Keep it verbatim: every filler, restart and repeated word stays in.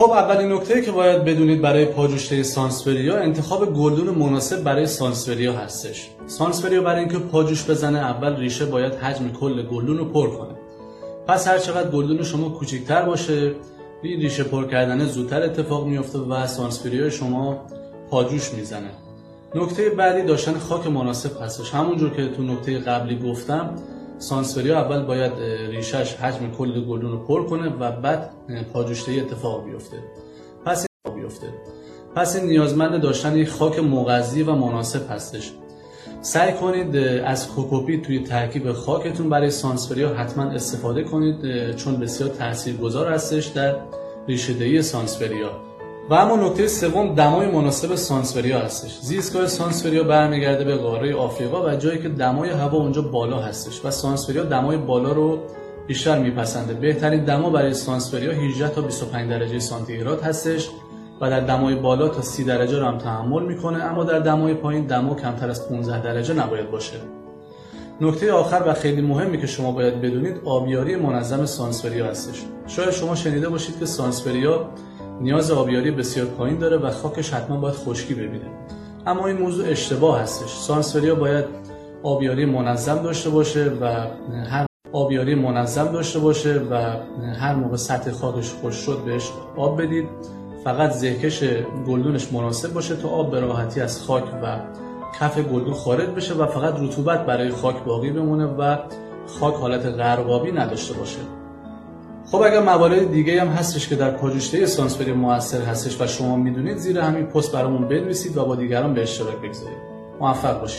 خب اولین نکته‌ای که باید بدونید برای پاجوشته سانسوریا انتخاب گلدون مناسب برای سانسوریا هستش. سانسوریا برای اینکه پاجوش بزنه اول ریشه باید حجم کل گلدون رو پر کنه. پس هر چقدر گلدون شما کوچکتر باشه، این ریشه پر کردن زودتر اتفاق میفته و سانسوریا شما پاجوش میزنه. نکته بعدی داشتن خاک مناسب هستش. همونجور که تو نکته قبلی گفتم، سانسوریا اول باید ریشش حجم کل گلدون رو پر کنه و بعد پاجوشته اتفاق بیفته. پس این بیفته. پس این نیازمند داشتن یک خاک مغذی و مناسب هستش. سعی کنید از کوکوپیت توی ترکیب خاکتون برای سانسوریا حتما استفاده کنید، چون بسیار تاثیرگذار هستش در ریشه‌دهی سانسوریا. و اما نکته سوم دمای مناسب سانسوریا هستش. زیستگاه سانسوریا برمیگرده به قاره آفریقا و جایی که دمای هوا اونجا بالا هستش و سانسوریا دمای بالا رو بیشتر میپسنده. بهترین دما برای سانسوریا هجده تا بیست و پنج درجه سانتیگراد هستش و در دمای بالا تا سی درجه رو هم تحمل میکنه، اما در دمای پایین دما کمتر از پانزده درجه نباید باشه. نکته آخر و خیلی مهمی که شما باید بدونید آبیاری منظم سانسوریا هستش. شاید شما شنیده باشید که سانسوریا نیاز آبیاری بسیار پایین داره و خاکش حتما باید خشکی ببینه، اما این موضوع اشتباه هستش. سانسوریا باید آبیاری منظم داشته باشه و هر آبیاری منظم داشته باشه و هر موقع سطح خاکش خشک شد بهش آب بدید. فقط زهکش گلدونش مناسب باشه تا آب به راحتی از خاک و کف گلدون خارج بشه و فقط رطوبت برای خاک باقی بمونه و خاک حالت غرقابی نداشته باشه. خب اگر موارد دیگه هم هستش که در پاجوشته سانسوریا موثر هستش و شما میدونید، زیر همین پست برامون بنویسید و با دیگران به اشتراک بگذارید. موفق باشید.